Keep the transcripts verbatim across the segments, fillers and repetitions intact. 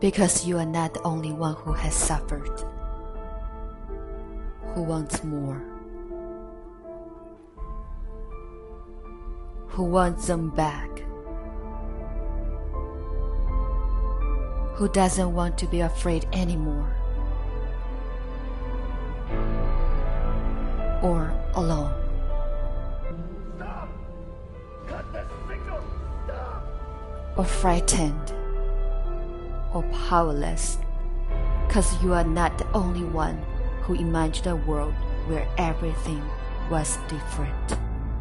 Because you are not the only one who has suffered, who wants more, who wants them back, who doesn't want to be afraid anymore, or alone. Stop! Cut the signal! Stop! Or frightened, or powerless, cause you are not the only one who imagined a world where everything was different.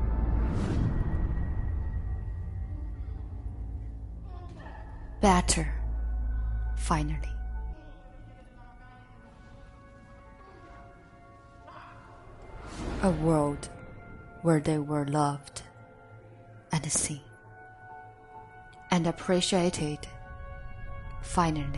Better, finally. A world where they were loved and seen and appreciated, finally.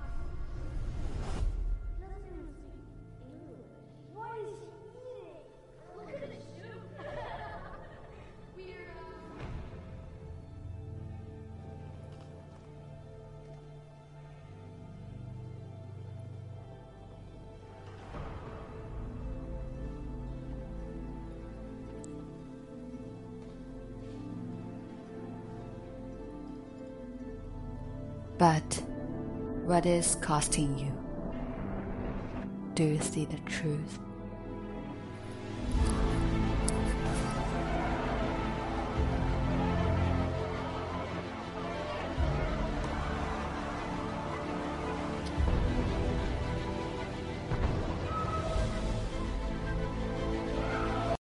But what is costing you? Do you see the truth?